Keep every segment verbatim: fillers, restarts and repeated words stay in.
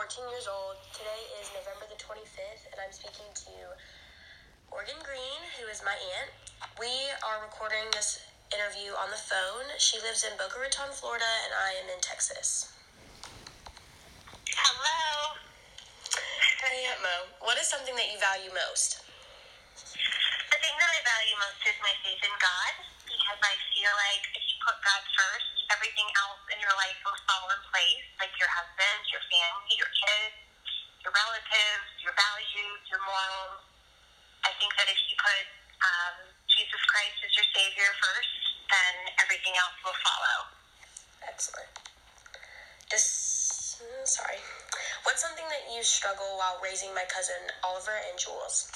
fourteen years old. Today is November the twenty-fifth, and I'm speaking to Morgan Green, who is my aunt. We are recording this interview on the phone. She lives in Boca Raton, Florida, and I am in Texas. Hello. Hey, Aunt Mo. What is something that you value most? The thing that I value most is my faith in God, because I feel like if you put God first, everything else in your life will fall in place, like your husband, your family, your kids, your relatives, your values, your morals. I think that if you put um, Jesus Christ as your Savior first, then everything else will follow. Excellent. This, sorry. What's something that you struggle while raising my cousin Oliver and Jules?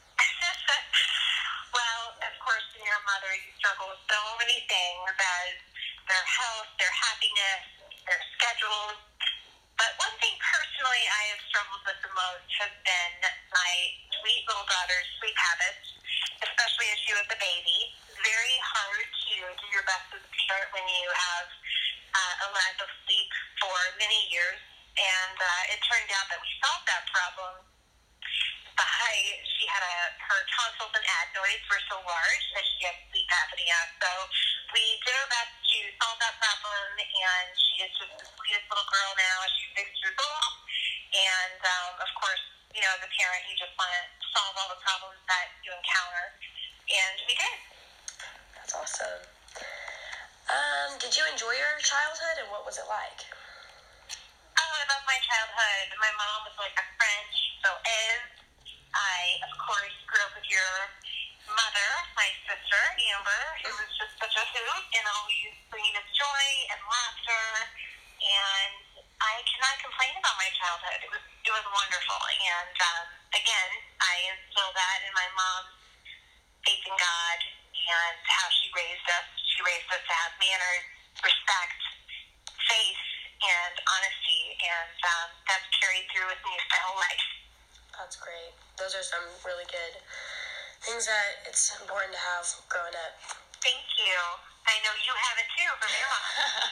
Well, of course, when you're a mother, you struggle with so many things as their health, their happiness, their schedules. But one thing personally I have struggled with the most has been my sweet little daughter's sleep habits, especially as she was a baby. It's very hard to do your best as a parent when you have uh, a lack of sleep for many years. And uh, it turned out that we solved that problem by, she had a, her tonsils and adenoids were so large that she had sleep apnea. So we did our best to solve that problem, and she is just the sweetest little girl now. She's six years old. And, um, of course, you know, as a parent, you just want to solve all the problems that you encounter. And we did. That's awesome. Um, did you enjoy your childhood, and what was it like? Oh, I love my childhood. My mom was like a friend. She still is. I, of course, grew up with your mother, my sister, Amber, who was just such a hoot and always bringing us joy and laughter. And I cannot complain about my childhood. It was it was wonderful. And um, again, I instill that in my mom's faith in God and how she raised us. She raised us to have manners, respect, faith, and honesty. And um, that's carried through with me my whole life. That's great. Those are some really good things that it's important to have growing up. Thank you. I know you have it too from your mom.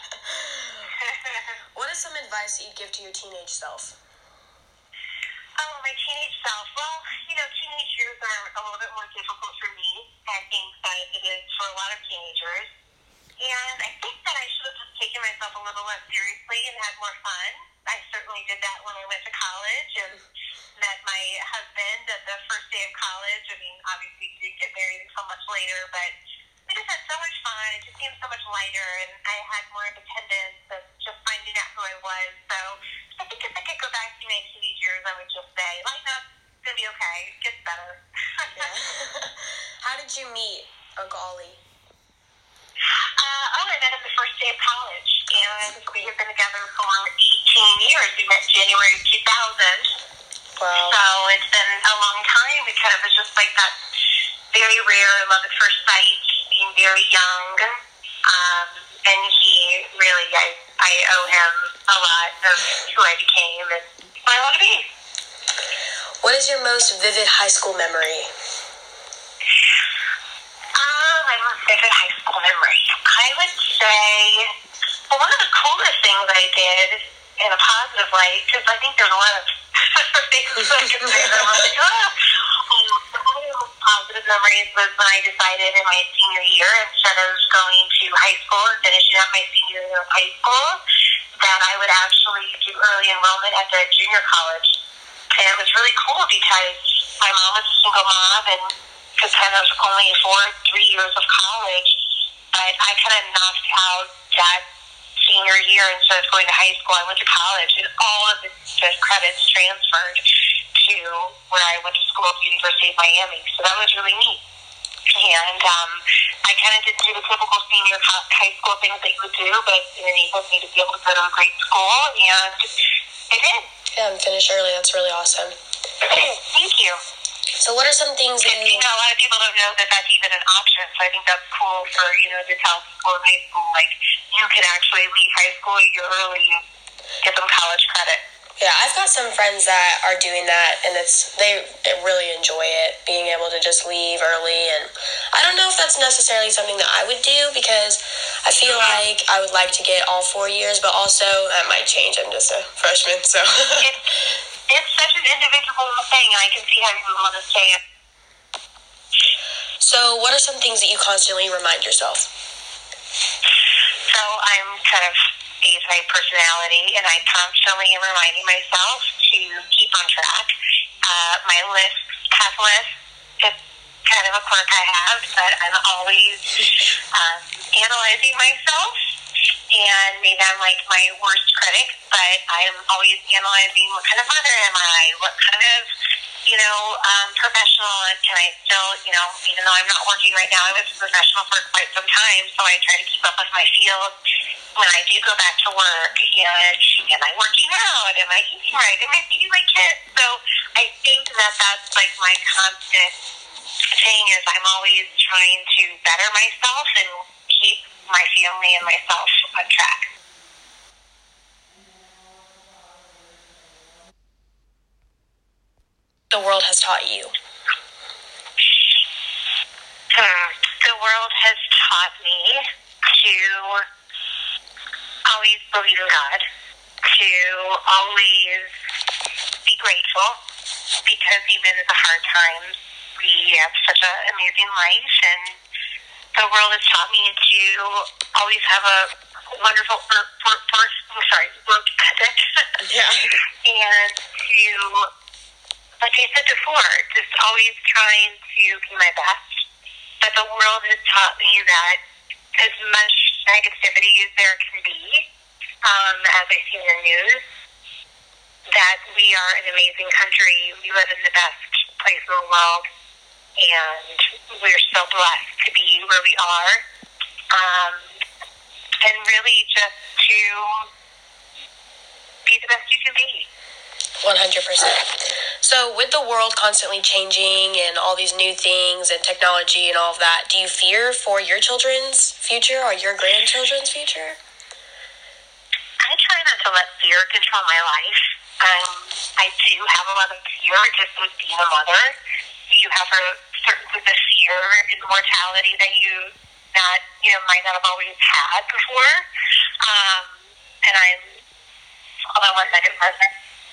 What is some advice that you'd give to your teenage self? Oh, my teenage self. Well, you know, teenage years are a little bit more difficult for me, I think, than it is for a lot of teenagers. And I think that I should have just taken myself a little less seriously and had more fun. I certainly did that when I went to college and met my husband at the first day of college. I mean, obviously we didn't get married until much later, but we just had so much fun. It just seemed so much lighter, and I had more independence and just finding out who I was. So I think if I could go back to my teenage years, I would just say, lighten up, it's going to be okay, it gets better. Yeah. How did you meet Uncle Ollie? Uh, oh, I met him the first day of college, and we have been together for eighteen years. We met in January of two thousand. Wow. So it's been a long time because it's just like that very rare love at first sight, being very young. Um, and he really, I, I owe him a lot of who I became and who I want to be. What is your most vivid high school memory? Uh, my most vivid high school memory. I would say, well, one of the coolest things I did in a positive light, because I think there's a lot of things I can say that I'm like, ah. Um, one of the most positive memories was when I decided in my senior year, instead of going to high school and finishing up my senior year of high school, that I would actually do early enrollment at the junior college. And it was really cool because my mom was a single mom, and because kind of only for three years of college, but I kind of knocked out that senior year instead of going to high school. I went to college, and all of the, the credits transferred to where I went to school at the University of Miami. So that was really neat. And um, I kind of didn't do the typical senior high school things that you would do, but it enabled me to be able to go to a great school, and I did. Yeah, and finish early. That's really awesome. Thank you. So what are some things that you... You know, a lot of people don't know that that's even an option, so I think that's cool for, you know, to tell people in high school, like, you can actually leave high school a year early and get them college credit. Yeah, I've got some friends that are doing that, and it's they really enjoy it, being able to just leave early. And I don't know if that's necessarily something that I would do, because I feel like I would like to get all four years, but also that might change. I'm just a freshman, so. it's, it's such an individual thing. I can see how you would want to stay. So what are some things that you constantly remind yourself? So I'm kind of A-type personality, and I constantly am reminding myself to keep on track. Uh, my list, task list, is kind of a quirk I have, but I'm always um, analyzing myself, and maybe I'm like my worst critic, but I'm always analyzing what kind of mother am I, what kind of, you know, um, professional can I still, you know, even though I'm not working right now, I was a professional for quite some time, so I try to keep up with my field when I do go back to work. And am I working out? Am I eating right? Am I feeding my kids? So I think that that's like my constant thing, is I'm always trying to better myself and keep my family and myself on track. The world has taught you? Hmm. The world has taught me to always believe in God, to always be grateful, because even in the hard times, we have such an amazing life, and the world has taught me to always have a wonderful work, work, work, I'm sorry, work ethic. Yeah. And to, like I said before, just always trying to be my best. But the world has taught me that as much negativity as there can be, um, as I see in the news, that we are an amazing country. We live in the best place in the world, and we're so blessed to be where we are. Um, and really just to be the best you can be. one hundred percent. So with the world constantly changing and all these new things and technology and all of that, do you fear for your children's future or your grandchildren's future? I try not to let fear control my life. Um, I do have a lot of fear just with being a mother. You have a certain sense of fear and mortality that you not, you know, might not have always had before. Um, and I'm, hold on one second, partner.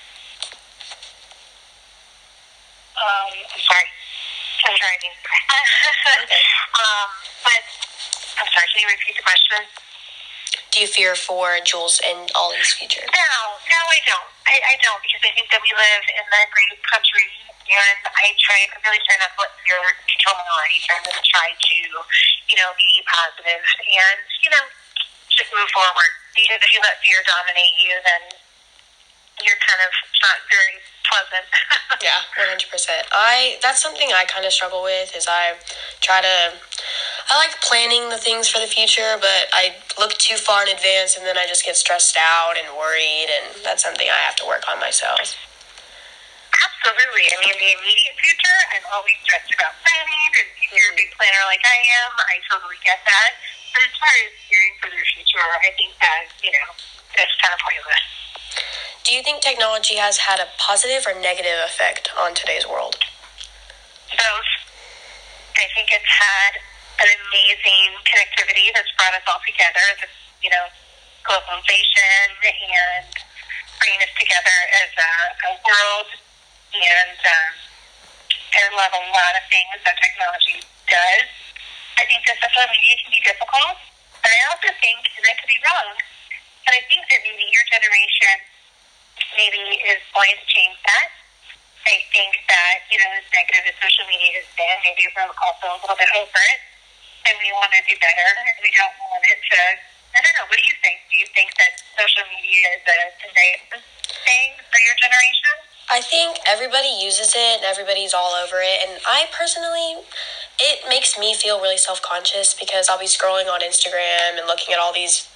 Um, I'm sorry. I'm driving. Okay. um, but, I'm sorry, can you repeat the question? Do you fear for Jules and Ollie's future? No, no, I don't. I, I don't, because I think that we live in a great country, and I try, I really try not to let fear control my life, and just try to, you know, be positive and, you know, just move forward. Because if you let fear dominate you, then you're kind of not very pleasant. Yeah, one hundred percent. I that's something I kind of struggle with, is I try to I like planning the things for the future, but I look too far in advance, and then I just get stressed out and worried, and that's something I have to work on myself. Absolutely. I mean, the immediate future, I'm always stressed about planning, and if you're a big planner like I am, I totally get that. But as far as steering for the future, I think that, you know, that's kind of pointless. Do you think technology has had a positive or negative effect on today's world? Both. I think it's had an amazing connectivity that's brought us all together, the, you know, globalization and bringing us together as a, a world, and um, I love a lot of things that technology does. I think that social media can be difficult, but I also think, and I could be wrong, but I think that maybe your generation maybe is going to change that. I think that, you know, as negative as social media has been, maybe we're also a little bit over it, and we want to do better. We don't want it to, I don't know, what do you think? Do you think that social media is a negative thing for your generation? I think everybody uses it and everybody's all over it, and I personally, it makes me feel really self-conscious, because I'll be scrolling on Instagram and looking at all these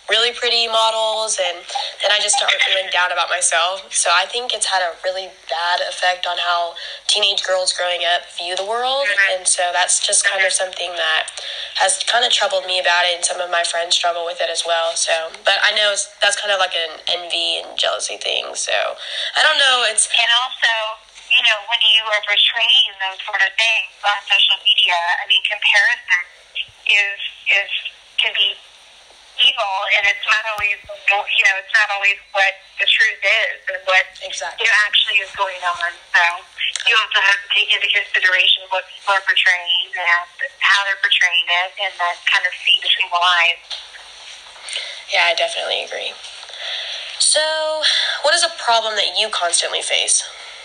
really pretty models, and then I just started feeling down about myself. So I think it's had a really bad effect on how teenage girls growing up view the world, and so that's just kind of something that has kind of troubled me about it, and some of my friends struggle with it as well. So, but I know it's, that's kind of like an envy and jealousy thing. So I don't know. It's and also, you know, when you are portraying those sort of things on social media, I mean, comparison is is can be evil, and it's not always, you know, it's not always what the truth is and what exactly. you know, actually is going on. So you also have to take into consideration what people are portraying and how they're portraying it, and then kind of see between the lines. Yeah, I definitely agree. So, what is a problem that you constantly face?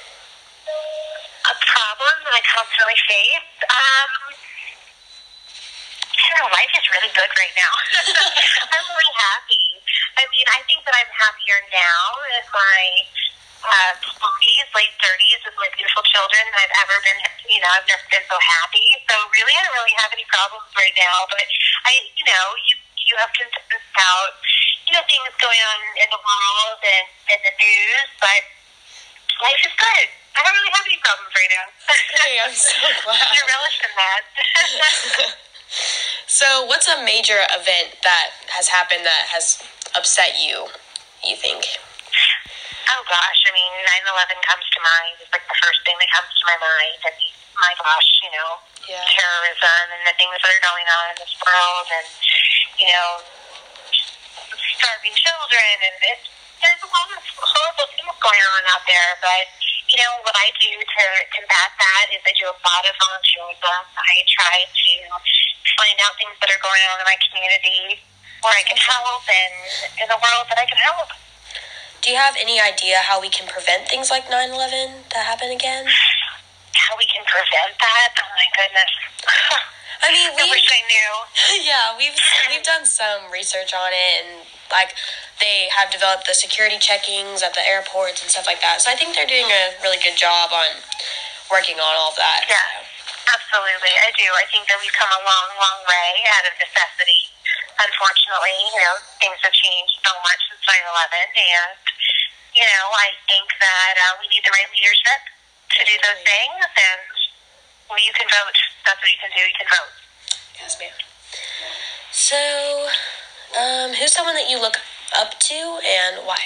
A problem that I constantly face? Um, I don't know, life is really good right now. I'm really happy. I mean, I think that I'm happier now in my uh, forties, late thirties with my beautiful children than I've ever been, you know, I've never been so happy. So really, I don't really have any problems right now. But I, you know, you, you have concerns about, you know, things going on in the world and in the news, but life is good. I don't really have any problems right now. Hey, I'm so glad. I relish in that. So, what's a major event that has happened that has upset you, you think? Oh, gosh. I mean, nine eleven comes to mind. It's like the first thing that comes to my mind. I mean, my gosh, you know, yeah. terrorism and the things that are going on in this world, and, you know, starving children, and it's, there's a lot of horrible things going on out there, but, you know, what I do to combat that is I do a lot of volunteerism. I try to find out things that are going on in my community where I can help, and in the world that I can help. Do you have any idea how we can prevent things like nine eleven to happen again? How we can prevent that? Oh, my goodness. I mean, we I wish I knew. Yeah, we've we've done some research on it, and like they have developed the security checkings at the airports and stuff like that. So I think they're doing a really good job on working on all of that. Yeah, absolutely. I do. I think that we've come a long, long way out of necessity. Unfortunately, you know, things have changed so much since nine eleven, and you know, I think that uh, we need the right leadership to do those things, and well, you can vote. That's what you can do. You can vote. Yes, ma'am. So, um, who's someone that you look up to, and why?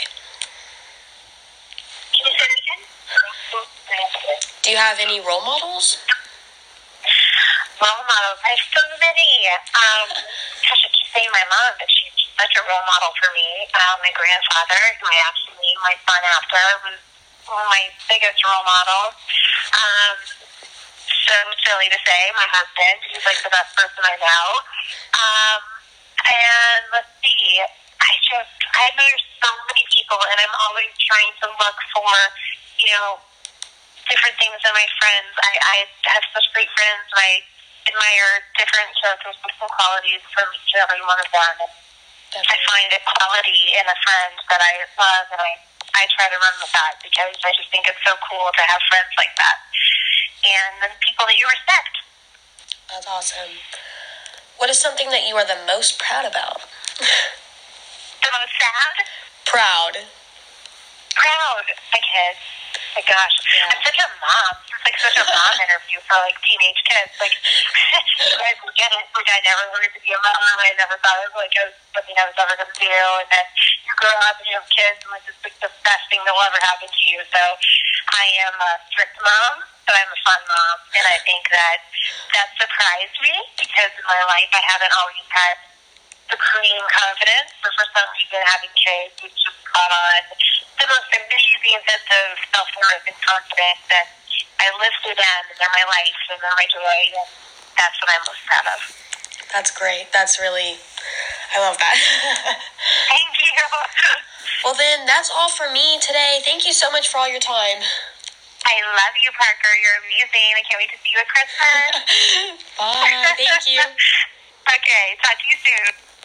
Can you say that again? Do you have any role models? Role models. I have so many. Um, gosh, I keep saying my mom, but she's such a role model for me. Um, my grandfather, who I actually named my son after, was one of my biggest role models. Um, so silly to say, my husband, he's like the best person I know. Um, and let's see, I just, I admire so many people, and I'm always trying to look for, you know, different things in my friends. I, I have such great friends, and I admire different characteristics and qualities from each and every one of them. And I find a quality in a friend that I love, and I, I try to run with that, because I just think it's so cool to have friends like that. And then people that you respect. That's awesome. What is something that you are the most proud about? The most sad? Proud. Proud. My kids. My gosh. Yeah. I'm such a mom. It's like such a mom interview for like teenage kids. Like, you guys will get it. Like, I never wanted to be a mom. I never thought it was like it was something I was ever going to do. And then you grow up and you have kids, and like, it's like the best thing that will ever happen to you. So I am a strict mom, but I'm a fun mom. And I think that that surprised me, because in my life I haven't always had supreme confidence, but for some reason having kids, it's just caught on the most amazing sense of self-worth and confidence, and I live through them, and they're my life, and they're my joy, and that's what I'm most proud of. That's great. That's really, I love that. Thank you. Well then, that's all for me today. Thank you so much for all your time. I love you, Parker. You're amazing. I can't wait to see you at Christmas. Bye. Thank you. Okay, talk to you soon.